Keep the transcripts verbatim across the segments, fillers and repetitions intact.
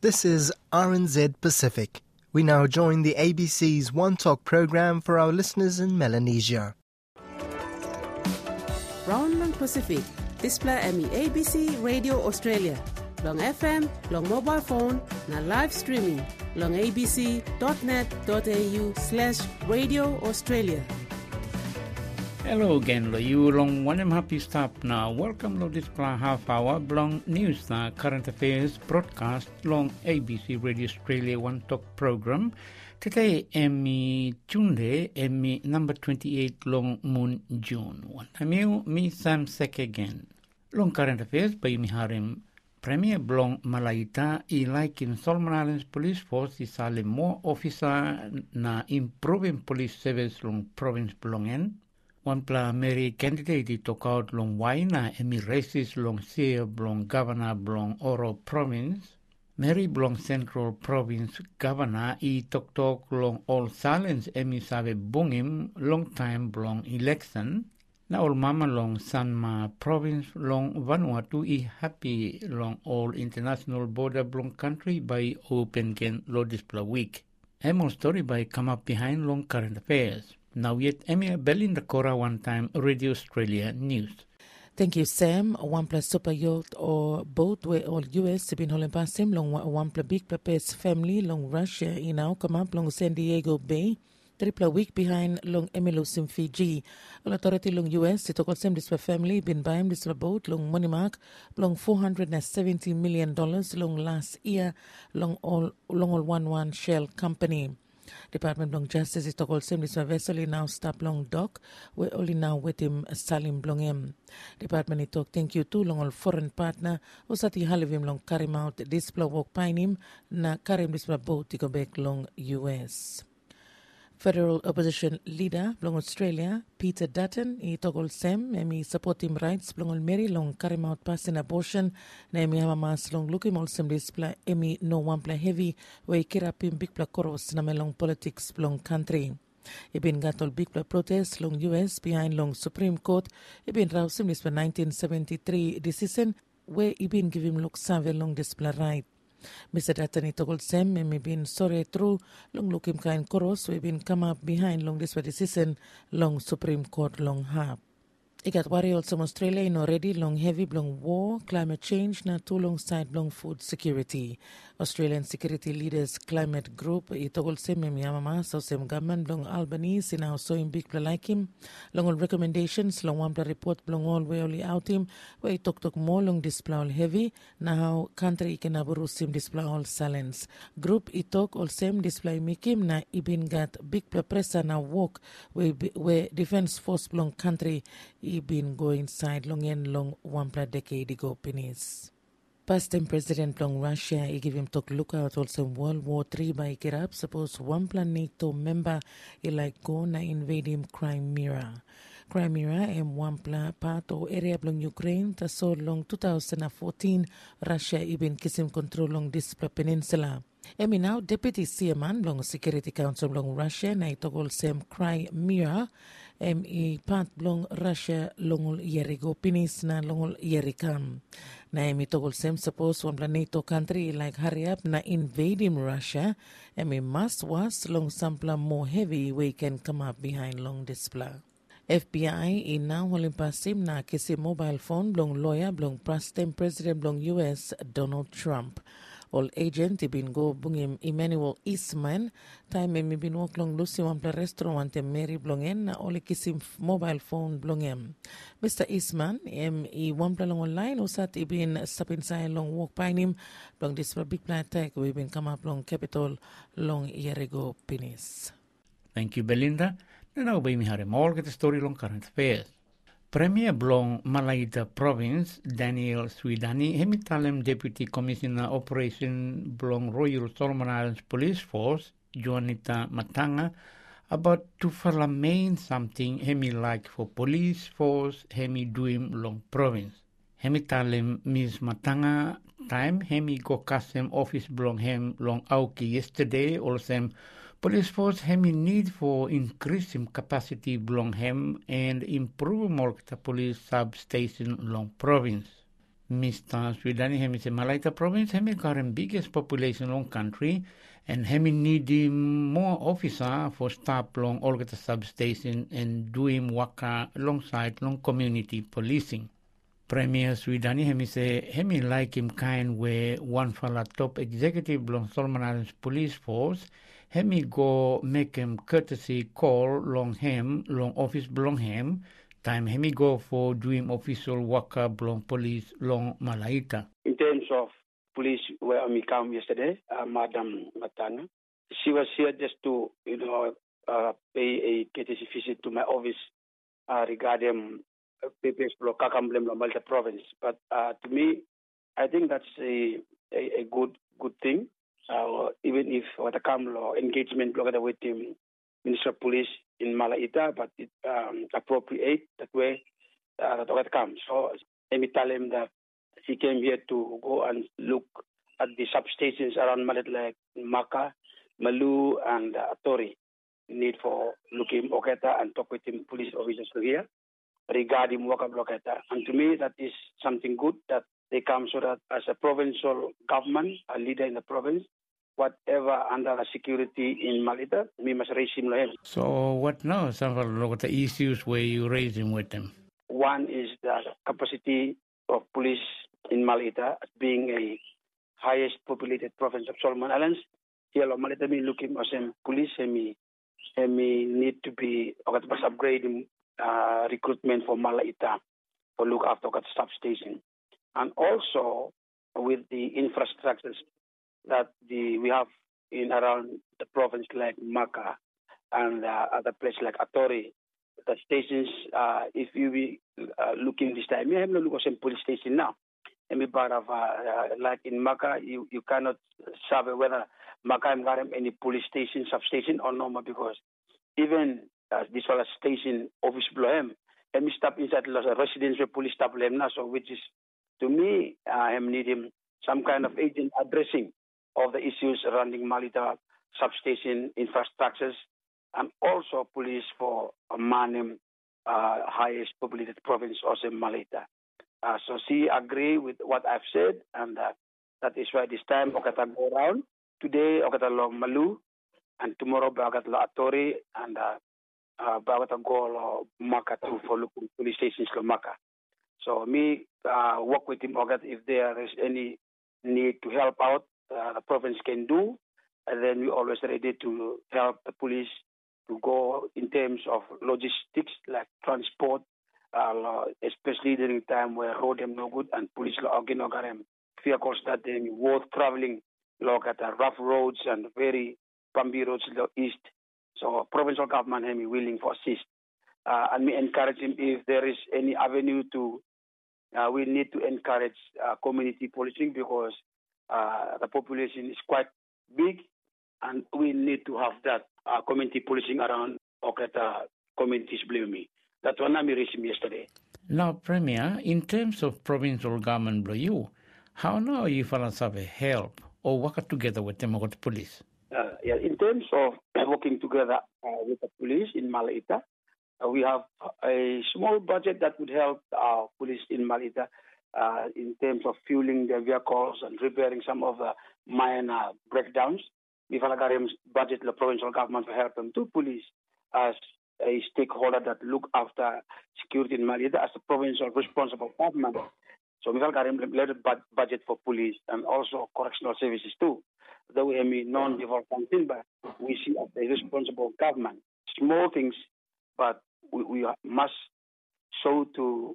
This is R N Z Pacific. We now join the A B C's One Talk program for our listeners in Melanesia. Round long Pacific, display M E A B C Radio Australia. Long F M, long mobile phone, na live streaming. Long abc.net.au slash Radio Australia. Hello again, lo you long one and happy stop now. Welcome to this half hour long news na current affairs broadcast long A B C Radio Australia One Talk program. Today Emmy Tunde Emmy number twenty-eight long moon June. One time you me Sam Sek again. Long current affairs by mi harim Premier Blong Malaita I like in Solomon Islands Police Force is sale more officer na improving police service long province Blongen. One pla Mary candidate I took out long Waina emi races long Seer Blong Governor Blong Oro Province. Mary Blong Central Province Governor I took talk long all silence emi save bungim long time Blong election. Na all mama long Sanma Province long Vanuatu I happy long all international border Blong country by open gen lo display week. Emo story by come up behind long current affairs. Now yet Emia Belinda Cora one time Radio Australia News. Thank you, Sam. One plus super yacht or boat where all U S been holding past him long one plus big purpose family long Russia in now come up long San Diego Bay. Triple week behind long Emelos in Fiji. All authority long U S it took same this family been buying this boat long money mark long four hundred and seventy million dollars long last year long all long all one one Shell company. Department of Justice is to call same this vessel in now stop long dock we only now with him Salim Blongem. Department it talk thank you to long all foreign partner who sati halivim long carry him out display walk pine him na carry him this boat to go back long U S. Federal opposition leader Blong Australia, Peter Dutton, he togol sem, and he support him rights Blong Mary long carry out passing abortion, na emi hamamas long looking all sem display emi no one play heavy, where he kirap him big play koros na long politics Blong country. He been got all big play protests long U S behind long Supreme Court, he been roused him this for nineteen seventy-three decision, where he been give him look save long display right. Mister Dutton told Sam and me been sorry through long look him kind chorus we been come up behind long this decision long Supreme Court long hab. It got worry also Australia in already long heavy long war, climate change na too long side long food security. Australian security leaders climate group it told Sam and Yamama so same government long Albanese in our so in big play like him. Long all recommendations long one report long all way only out him where he talk talk more long display all heavy now country can aburu sim display all silence. Group it talk all same display make him na ibin got big play pressure now walk where where defense force long country he been going side long and long one play decade ago pennies. Past time President long Russia, he give him talk look out also World War Three by Kirab. Suppose one plan NATO member he like go na invade him Crimea. Crimea and one plan part or area long Ukraine. Ta so long two thousand fourteen Russia he been kissing control long this peninsula. Emi now Deputy Chairman long Security Council long Russia na itogol same Crimea. Emi part long Russia long yerigo pinis na long yerikam. Na emi togol same suppose one plan NATO country like hurry up na invading Russia. Emi must was long sampler more heavy we can come up behind long display. F B I in now holding past him na kisi mobile phone blong lawyer blong past time President blong U S Donald Trump. All agent he been go bungim Emmanuel Eastman time me been walk long Lucy one play restaurant and Mary blongen na only kisim mobile phone blongem. Mister Eastman em he one play long online usat he been stop inside long walk by him long this big plan attack we been come up long capital long year ago penis. Thank you Belinda. Now we have a more get the story long current affairs. Premier Blong Malaita Province, Daniel Swidani, Hemitalem Deputy Commissioner Operation Blong Royal Solomon Islands Police Force, Juanita Matanga, about to parlament something Hemi like for police force Hemi doing Long Province. Hemitalem Miss Matanga time Hemi go custom office Blong Hem Long Auki yesterday also police force hemi need for increasing capacity belong hem and improve more the police substation long province. Mister Swidani hemi se Malaita province hemi current biggest population long country and hemi need more officer for staff long all the substation and doing work alongside long community policing. Premier Swidani hemi se hemi like him kind where one fella top executive long Solomon Islands police force hemi go make him courtesy call long him long office belong him time hemi go for doing official work belong police long Malaita. In terms of police where we come yesterday, uh, Madam Matana, she was here just to you know uh, pay a courtesy visit to my office uh, regarding uh, papers for Kakamblem Malta province. But uh, to me, I think that's a a, a good good thing. Uh, even if Watakam law engagement together with the Minister of Police in Malaita, but it um, appropriate that way uh, that Watakam. So let me tell him that he came here to go and look at the substations around Malaita like Maka, Malu, and uh, Atori. Need for looking Oketa and talk with him police officers here regarding Waka Bloketa. And to me, that is something good that they come so that as a provincial government, a leader in the province, whatever under security in Malaita, we must raise him. So what now? Some of the issues where you raise him with them? One is the capacity of police in Malaita as being a highest populated province of Solomon Islands. Here, Malaita, me looking at some police, and me, and me need to be upgrading uh, recruitment for Malaita for look after the substation. And also with the infrastructures that the we have in around the province like Maka and uh, other places like Atori, the stations, uh, if you be uh, looking this time, you have no look at some police station now. And we part of, uh, uh, like in Maka, you, you cannot survey whether Maka and Garam any police station, substation or no more because even uh, this was a station office below him, and we stop inside the residential police stop them now, so which is to me, I am needing some kind of agent addressing of the issues surrounding Malaita substation infrastructures and also police for Manim, uh, highest populated province, also Malaita. Uh, so she agree with what I've said, and uh, that is why this time Okata go around. Today Okata lo Malu, and tomorrow Okata lo Atori, and uh, uh, Okata go lo Maka too for looking police stations lo Maka. So me uh, work with him, if there is any need to help out, uh, the province can do, and then we always ready to help the police to go in terms of logistics like transport, uh, especially during time where road them no good and police again vehicles that they worth traveling, look at the rough roads and very bumpy roads to the east. So provincial government may be willing to assist. Uh, and we encourage him if there is any avenue to, uh, we need to encourage uh, community policing because uh, the population is quite big and we need to have that uh, community policing around Okata communities, believe me. That's what I raised yesterday. Now, Premier, in terms of provincial government, bro, you, how now you fellas have help or work together with them or the police? Uh, yeah, in terms of working together uh, with the police in Malaita, Uh, we have a small budget that would help our police in Malaita uh, in terms of fueling their vehicles and repairing some of the minor breakdowns. We have a budget the provincial government to help them to police as a stakeholder that look after security in Malaita as a provincial responsible government. So we have a limited budget for police and also correctional services too. Though we have non-devolved something, but we see as a responsible government. Small things, but we, we must show to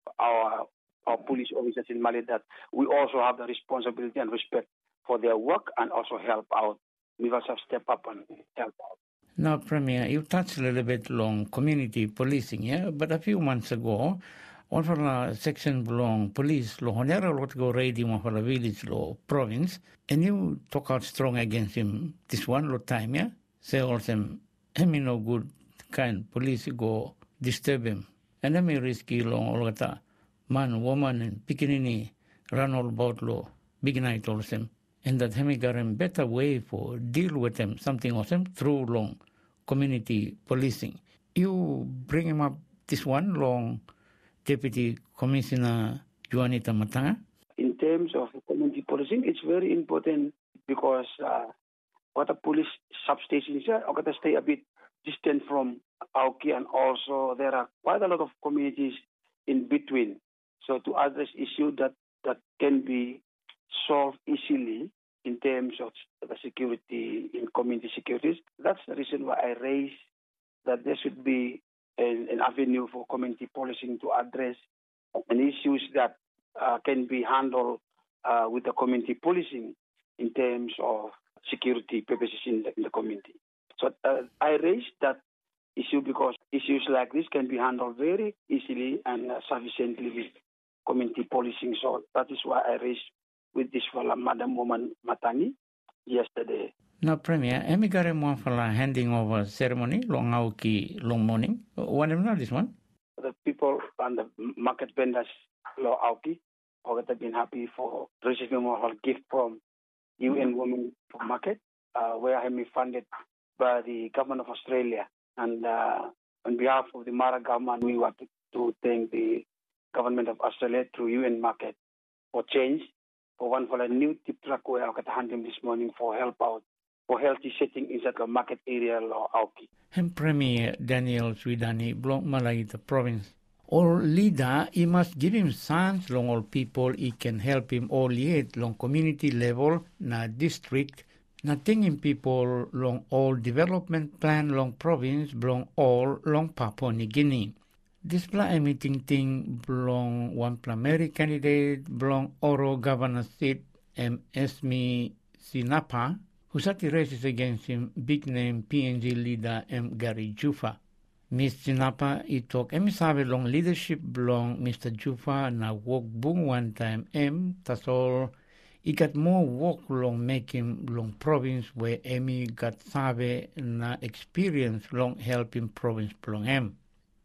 our our police officers in Mali that we also have the responsibility and respect for their work and also help out. We must have step up and help out. Now, Premier, you touched a little bit on community policing, yeah? But a few months ago, one for a section belong police law, honera lot go raiding one for a village law province, and you talk out strong against him this one lot time, yeah? Say also, him no good kind police go disturb him. And then me risky long all that man, woman, and pickaninny run all about law, big night also. And that him got a better way for deal with them, something awesome through long community policing. You bring him up this one long Deputy Commissioner Juanita Matanga. In terms of community policing, it's very important because uh, what a police substation is, are going to stay a bit distant from Auki, and also there are quite a lot of communities in between. So to address issues that, that can be solved easily in terms of the security in community securities, that's the reason why I raised that there should be an, an avenue for community policing to address an issues that uh, can be handled uh, with the community policing in terms of security purposes in the, in the community. So uh, I raised that issue because issues like this can be handled very easily and uh, sufficiently with community policing. So that is why I raised with this fella, Madam Woman Matangi, yesterday. Now, Premier, emigare mo fala handing over ceremony long auki long morning. What am not this one? The people and the market vendors lo auki have been happy for receiving a gift from U N Women for Market, uh, where I am funded by the government of Australia. And uh, on behalf of the Mara government, we want to, to thank the government of Australia through U N Market for change, for one for a new tip truck where I got hand him this morning for help out, for healthy setting inside the market area of Auki. And Premier Daniel Swidani, Blok Malaita province. All leader, he must give him chance long all people, he can help him all yet long community level, na district, na thinking people long all development plan long province, long all long Papua New Guinea. This plan meeting thing belong one primary candidate belong Oro governor seat M. Esme Sinapa, who sat the races against him, big name P N G leader M. Gary Jufa. Miss Sinapa, he talk M. sabe long leadership belong Mister Jufa na work boom one time M. That's all. He got more work long make him long province where Emi got sabe na experience long help him province belong M.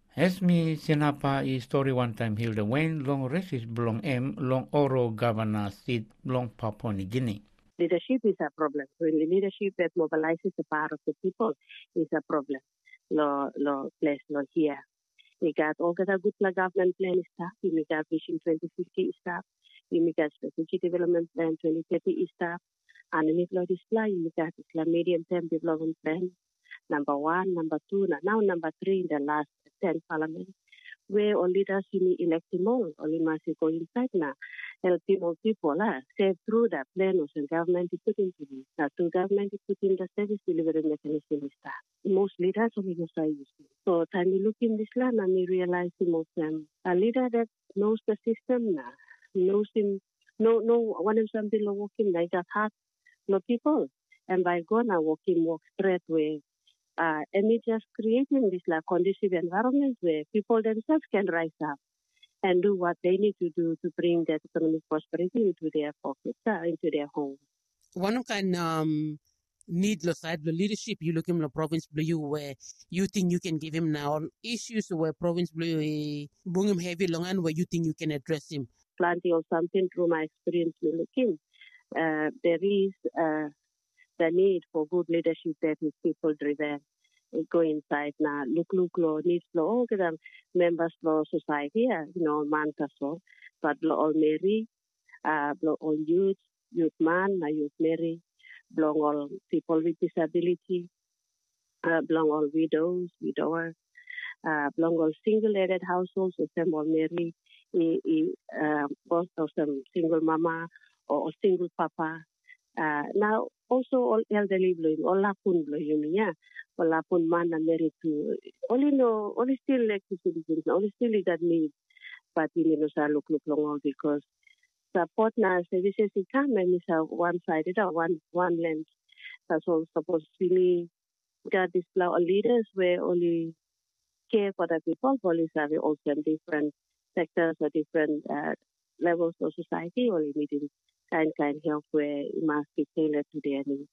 Esme Sinapa is story one time Hilda Wayne long races belong M long Oro governor seat long Papua New Guinea. Leadership is a problem. When the leadership that mobilizes the power of the people is a problem. Lo, lo, place, lo here. We got all the good government plan stuff. We got Vision twenty fifty stuff. We got Strategic Development Plan twenty thirty stuff. And we got display. We got the medium term development plan. Number one, number two, now number three in the last ten parliament. Where all leaders you elect them all, only must go inside now, helping all people, uh, save through the plans and government is put into this. Now, to government is put in the service delivery mechanism is that. Most leaders only go say so, time you look in this land and you realize the most um, a leader that knows the system now, knows him, no, no, one of some people working like that has no people, and by gonna working work straight way. Uh, and it's just creating this like conducive environment where people themselves can rise up and do what they need to do to bring that economic prosperity into their pockets, uh, into their homes. One can um, need the side the leadership you look in the province blue where you think you can give him now issues where province blue bring him heavy long and where you think you can address him. Plenty of something through my experience looking. Uh, there is uh, the need for good leadership that is people driven. Go inside now, look, look, low, needs low, all the members of society, you know, man, so, but all marry, uh, all youth, youth man, youth marry, belong all people with disability, uh, belong all widows, widower, uh, belong all single-headed households, so some all marry, uh, both of some single mama or single papa. Uh, now, also all elderly blowing, all lapun blowing, yeah, all lapun man and married to, only no, only still like citizens, only still that need, but you know, so look, look long all because support now services in come and it's a one-sided or one, one length. That's all supposed to be got this leaders where only care for the people, police have also different sectors or different uh, levels of society, only needing kind kind help where it must be tailored to their needs.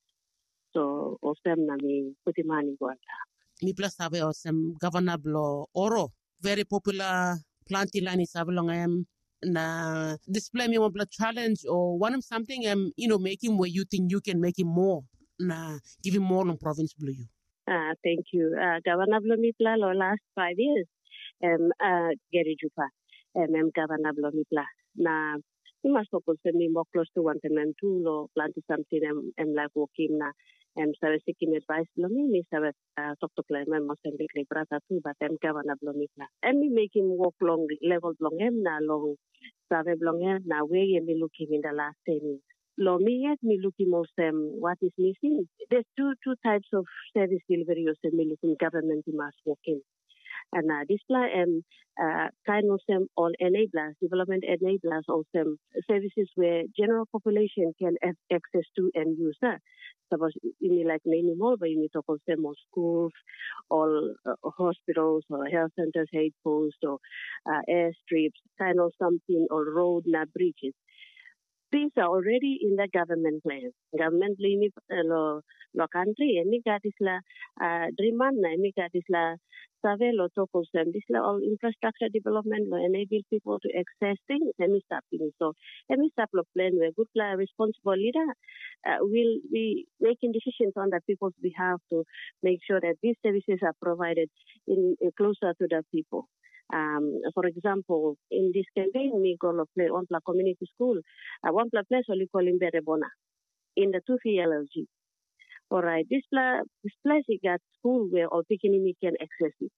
So, of them, I mean, put the money going. Mi plus have some governable Oro, very popular planting line is along um na display me one challenge or one of something um you know make him where you think you can make him more na give him more on province blue. Ah, thank you. Uh, Governor mi plan last five years. Um, uh, Gary Jufa, um, Governor mi plan. na you must focus me more close to one and two lo planti something and and like walking na and so seeking advice lo me me sabe talk to play my most and big brother too but I'm governor lo me na and me make him walk long level long em na long sabe long em na way and me looking in the last ten years. Lo me yet me looking most um, what is missing. There's two two types of service delivery or me looking government must walk in. And uh, this um, uh, kind of some all enablers, development enablers, also services where general population can have access to and use that. Suppose you need like many more, but you need to call them more schools, or uh, hospitals, or health centers, aid posts, or uh, airstrips, kind of something, or road, not bridges. These are already in the government plan. Government limit uh, lo lo country. Emi katisla dreaman na emi katisla save lo tokos and this all infrastructure development lo enable people to access things. Emi stop things. So emi stop lo plan where good plan responsible leader uh, will be making decisions on the people's behalf to make sure that these services are provided in, in closer to the people. Um, for example, in this campaign, we go to play on the community school. Uh, one place only call in Berebona in the two L L G. All right, this, pla- this place is got school where all Pikinini can access it.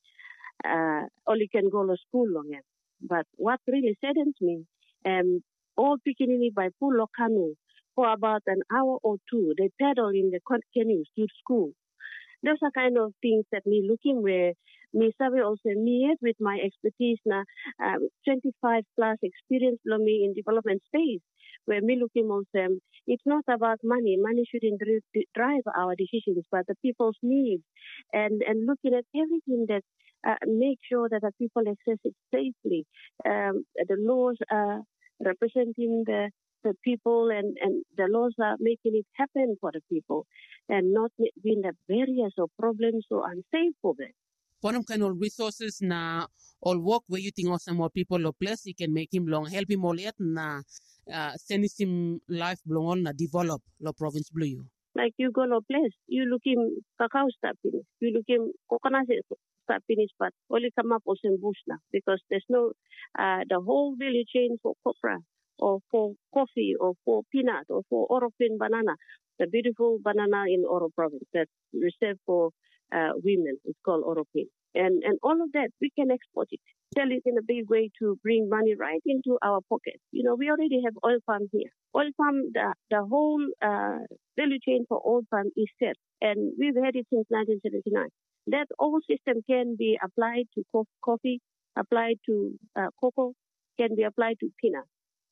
Uh, only can go to school long end. But what really saddens me, um, all Pikinini by pull canoe for about an hour or two, they paddle in the canoes to school. Those are kind of things that me looking where me sabe also me with my expertise na um, twenty-five plus experience lo me in development space where me looking also um, it's not about money. Money shouldn't drive our decisions, but the people's needs and and looking at everything that uh, make sure that the people access it safely. Um, the laws are representing the the people and, and the laws are making it happen for the people and not being the barriers or problems or unsafe for them. One kind of resources na all work where you think of some more people or place you can make him long, help him all yet na uh, send him life belong on na develop the province blue you. Like you go to a place, you look him cacao start finish, you look him coconut start finish, but only come up with some bush now because there's no uh, the whole value chain for copra or for coffee or for peanut or for Oropin banana, the beautiful banana in Oro province that's reserved for uh, women. It's called Oropin. And and all of that, we can export it, sell it in a big way to bring money right into our pocket. You know, we already have oil palm here. Oil palm, the, the whole uh, value chain for oil palm is set. And we've had it since nineteen seventy-nine. That whole system can be applied to co- coffee, applied to uh, cocoa, can be applied to peanut.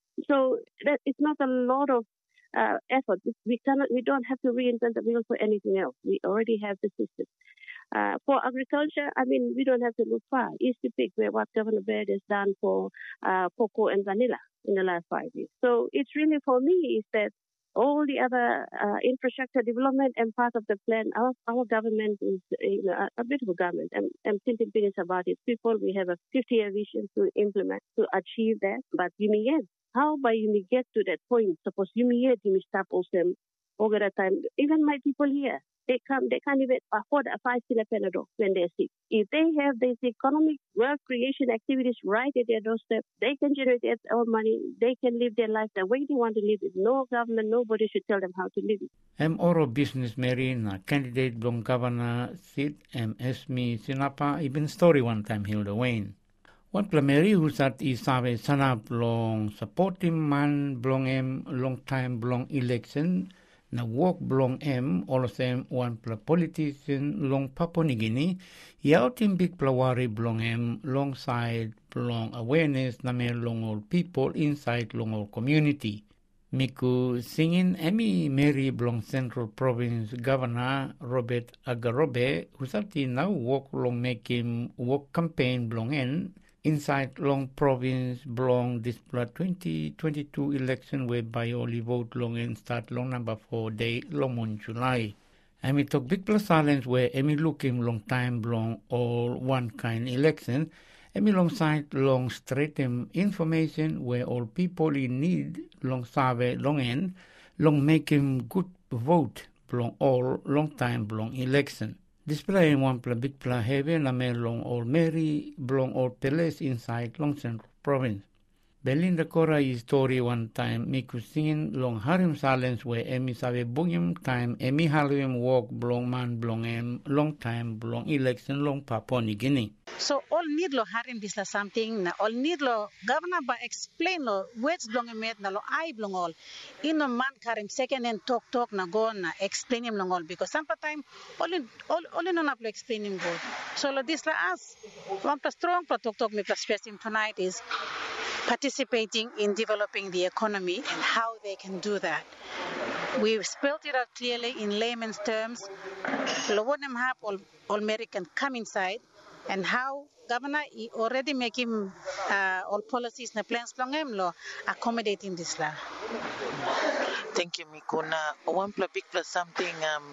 So that it's not a lot of uh, effort. We cannot, we don't have to reinvent the wheel for anything else. We already have the system. Uh, for agriculture, I mean, we don't have to look far. East Pick, where what Governor Baird has done for uh, cocoa and vanilla in the last five years. So it's really for me is that all the other uh, infrastructure development and part of the plan, our, our government is you know, a, a beautiful government. I'm, I'm thinking things about it. People, we have a fifty-year vision to implement, to achieve that. But you may get, how by you may get to that point? Suppose you may get, you may stop them over the time. Even my people here, they come, they can't even afford a five kilo Panadol when they're sick. If they have these economic wealth creation activities right at their doorstep, they can generate their own money. They can live their life the way they want to live it. No government, nobody should tell them how to live it. Em oro business Mary na candidate blong governor Sid em Esmi Sinapa even story one time Hilda Wayne. What Mary who sat is sabe sanap long supporting man blong em long time blong election na walk blong em all of them one pla politician long Papua New Guinea yautin big plawari blong em long side blong awareness na may long all people inside long all community. Miku singing Emi Mary blong Central Province Governor Robert Agarobe who sati now walk long make him walk campaign blong en inside long province belong this twenty twenty-two election whereby only vote long and start long number four day long on July. And we talk big plus silence where Emi looking long time belong all one kind election. Emi long side long straight information where all people in need long save long end long make him good vote belong all long time belong election. Display one pla big pla heavy na me long old Mary belong all peles inside long Central Province. Belinda Cora is story one time miku singing long harim silence where emi sabe bungim time emi halim walk blong man blong em long time blong election long Papua New Guinea. So all need lo harim this la something na all need lo governor ba explain lo words blong emet na lo I blong all ino man karim second and talk talk na go na explain him long all because sometimes all in all all in not explain him go. So lo this la us one plus strong pro talk talk me plus stress him tonight is participating in developing the economy and how they can do that. We've spelled it out clearly in layman's terms. Lowonem have all, all American come inside and how governor already making uh, all policies and plans long lo accommodating this law. Thank you, Mikuna. One plus big plus something um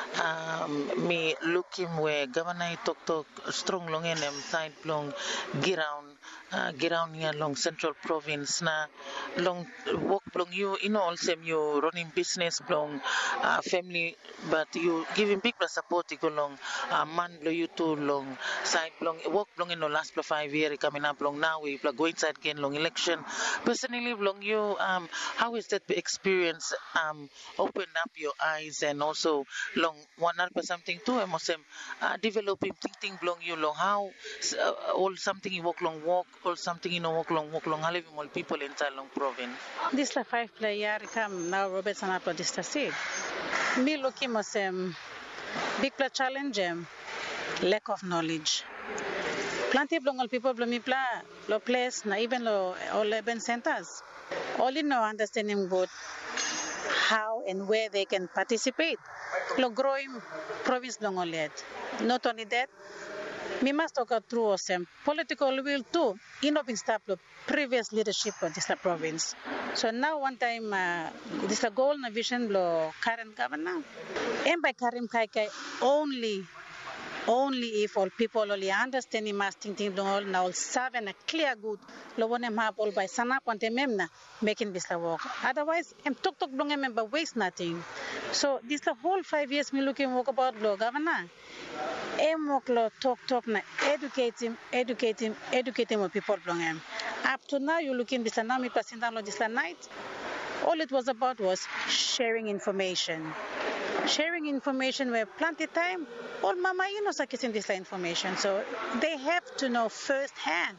um me looking where governor talk talk strong long and um, side long giround uh giround here long central province na long work long you you know also you running business long uh, family but you giving big plus support you go long uh, man lo you too long side long work long in the last five years coming up long now we go inside again long election personally long you um how is that experience um open up your eyes and also long one other something too I must say uh, developing thinking long you long how uh, all something you walk long walk or something you know walk long walk long how live more people inside long province this la five player come now Robert Sanapo this said me looking must um big play challenge um, lack of knowledge plenty of long people blo me pla lo place na even lo all urban centers all in no understanding about how and where they can participate. Lo growing province long only. Not only that, we must talk through some political will too. In open step the previous leadership of this province. So now one time uh, this a goal and vision lo current governor. And by Karim Kaikai only only if all people only understand him as thinking all now serve and a clear good lo one map all by sana ponte memna making this la work otherwise em tok tok long member waste nothing so this the whole five years me looking work about lo governor em work lo talk talk na educate him educate him educate him people long em up to now you looking this now me passing down this night all it was about was sharing information sharing information where plenty time all mama you know sa kissing this information so they have to know first hand.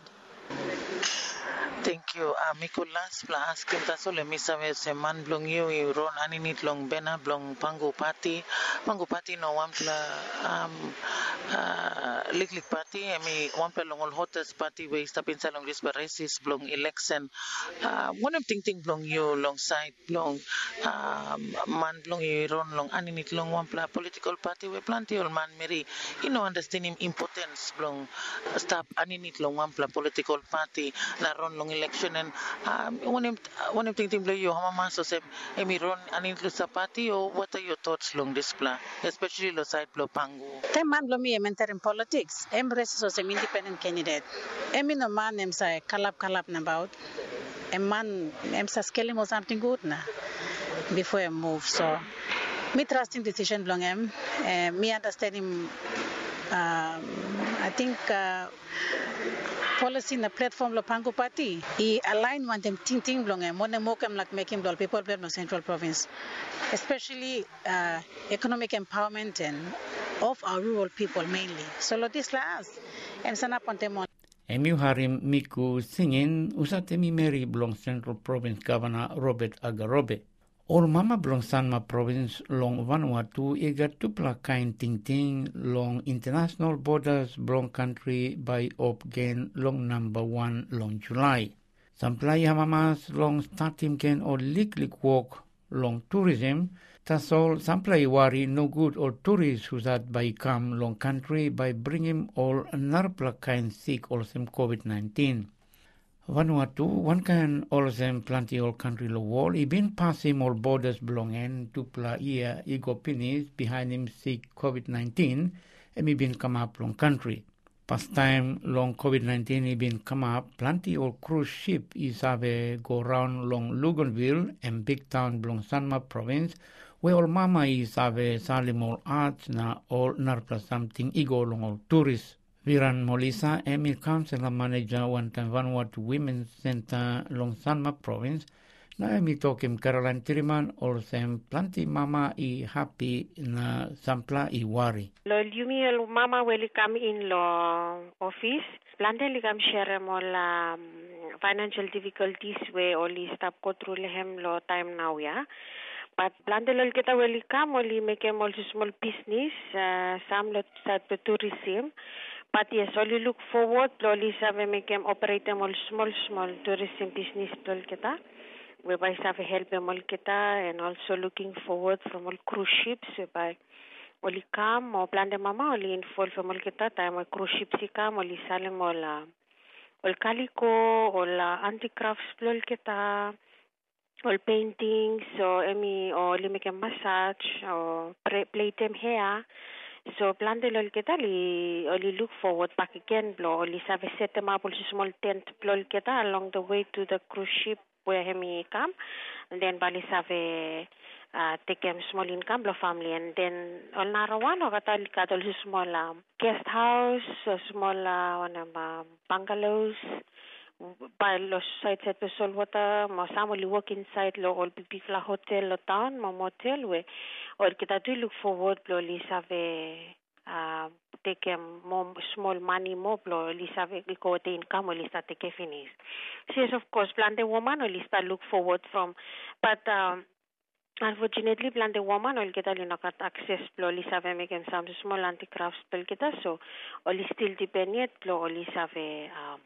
Thank you. Uh, Miko last pla asking taso le misa ve se man blong you you ron aninit long bena blong pango party pango party no one pla um uh lik lik party I mean one pla long all hottest party we stop in salong this races blong election uh one of thing thing blong you long side blong um man blong you ron long aninit long one pla political party we plenty all man meri you know understanding importance blong stop aninit long one pla political party na ron long election and um, one of one of thing you hamama so sem emi ron anin lo sapati or what are your thoughts long this plan especially lo side lo pangu tem man lo mi enter in politics embrace so sem independent candidate emi no man em say kalap kalap na about em man em sa scaling or something good na before I move so me trusting decision long em uh, me understanding um, I think uh, policy na platform lo Pango Party I align one them ting ting blong em one mo kem like making blol people blol no central province especially uh, economic empowerment and of our rural people mainly so lo this last em sana ponte mo Emu harim miku singing usatemi Mary blong central province governor Robert Agarobe All mama blong Sanma province long Vanuatu eager to kain ting ting long international borders blong country by op gain long number one long July. Samplai hamamas long starting gain or lik lik walk long tourism. Tasol samplai wari no good or tourists who that by come long country by bringing all another kain sick or some COVID nineteen. Vanuatu, one can also plenty all country lo wall. He been passing all borders belonging to pla ia ego pinis behind him sick COVID nineteen and he been come up long country. Past time long COVID nineteen he been come up plenty all cruise ship is have go round long Luganville and big town belong Sanma province where all mama is have salim all arts na all narpla something ego long all tourists Viran Molisa, Emil Council Manager wan Vanuatu Women's Center long Sanma Province, na emi tokim Caroline Tiriman olsem planti mama i happy na sampla i wari. Lo yumi el mama weli come in lo office. Plante li kam share mo la um, financial difficulties we oli stop go through lehem lo time now ya. But plante lo kita weli kam oli make a small business uh, some lo start to tourism. But yes, only look forward lo li save make em operate mo small small tourism business lo kita. Whereby save help em all kita and also looking forward from all cruise ships whereby oli kam mo plan de mama oli involve mo kita time cruise ship si kam oli sale mo la ol calico o la anti-crafts plol kita ol paintings so emi o li make massage o play them hair so plan de lol kita li oli look forward back again blo oli save set them up small tent plol kita along the way to the cruise ship where hemi come and then bali save Uh, take a small income lo family and then on narawan o katal katal small um, guest house so small uh, one um, bungalows by los site set to solwata mo samoli work inside lo all big la hotel lo town mo motel we or kita do look forward lo li save uh, take a more small money mo lo li save ko te income li sta take finish yes of course plan the woman or li sta look forward from but um, unfortunately, plan the woman will get a little access to only save make some small anti-crafts pel kita so only still dependent lo only save um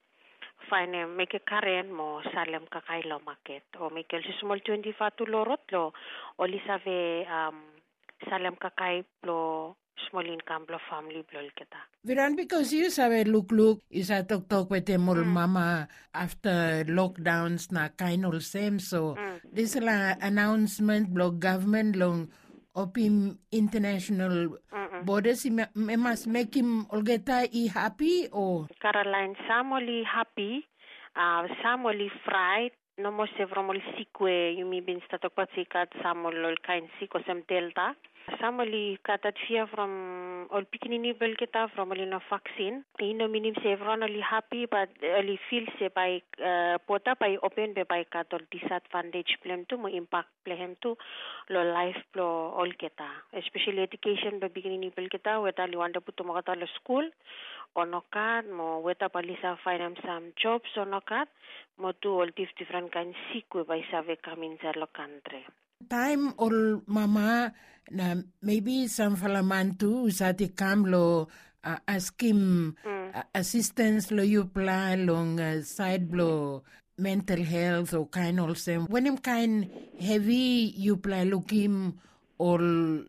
find make a current mo salem kakailo market or make a small twenty-five to lorot lo only save um salem kakai lo small income lo family blol kita. Viran, because you sabe look look is a talk talk with them Mm. mama after lockdowns na kind of same so Mm. this la announcement blog government long opim international Mm-mm. borders i ma- ma- must make him olgeta i happy or Caroline, some only happy, uh, some only fried. No more several sikwe you may been started quite sick at some all kind sick or some delta. Some only cut at fear from all pikinini belketa from all no vaccine. You know, minim several only happy but only feel se by uh, pota by open by cut all disadvantage plan to mo impact plan to lo life lo all keta. Especially education by beginning belketa whether you want to put to mo kata lo school or no card mo whether palisa find some jobs or no card mo do all these different kinds sikwe by save come in the country. time ol mama na maybe some falamantu usati kam lo uh, askim Mm. uh, assistance lo you plan long uh, side blow mental health or kind of same when him kind heavy you plan looking ol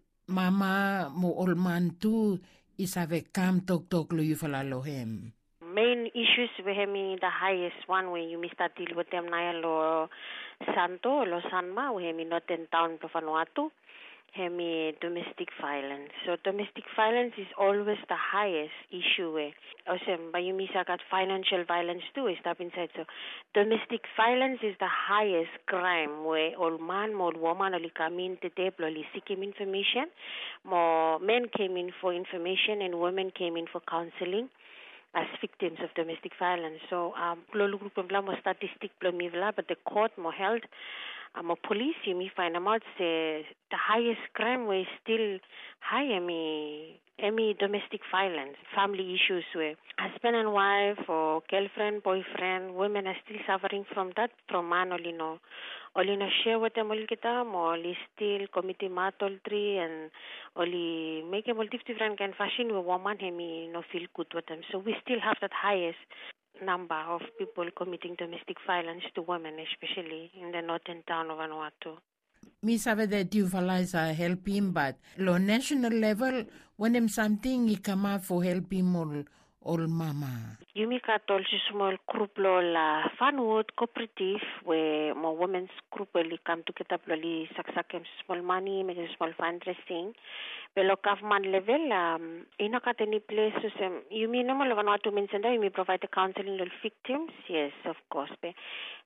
mama mo ol mantu isave kam tok tok lo you fala lo him Main issues we have me the highest one when you miss that deal with them na lo Santo lo Sanma we have me not in town to Vanuatu have me domestic violence. So domestic violence is always the highest issue we also but you miss got financial violence too is up inside so domestic violence is the highest crime where all man more woman only come in to table only seeking information more men came in for information and women came in for counseling as victims of domestic violence. So, um, lolo group of mo statistic plo mi vla, but the court mo held, um, mo police you me find them out say the highest crime was still high emi emi domestic violence, family issues where husband and wife or girlfriend, boyfriend, women are still suffering from that from man only no. Only na share with them all kita mo only still committing adultery and only make a multi different kind of fashion with woman hemi no feel good with them. So we still have that highest number of people committing domestic violence to women, especially in the northern town of Vanuatu. me sabe that you fellas are help him but lo national level when him something he come up for help him all all mama Yumi katol si small group lo la Funwood cooperative where more women's group will come together ploli saksak small money make a small fundraising. Pero government level um ina kateni places um, you mean no mo to mention that you may provide the counseling to victims yes of course be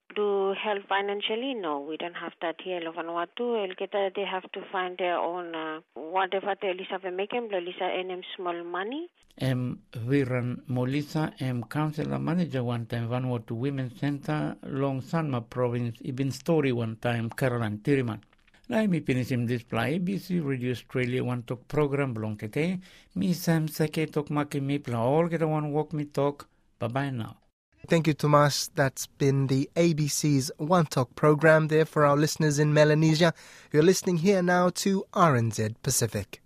do help financially? No, we don't have that here. Lo Vanuatu, el kita they have to find their own uh, whatever they Lisa be making. Lisa earn small money. Em Viran Molisa, em councillor manager one time Vanuatu Women's Center, Long Sanma Province, Ibn Story one time, Caroline Tiriman. Lai mi pinisim display A B C Radio Australia one talk program belong kete. Mi Sam Seke talk maki mi pla all kita one walk me talk. Bye bye now. Thank you, Tomas. That's been the A B C's One Talk program there for our listeners in Melanesia. You're listening here now to R N Z Pacific.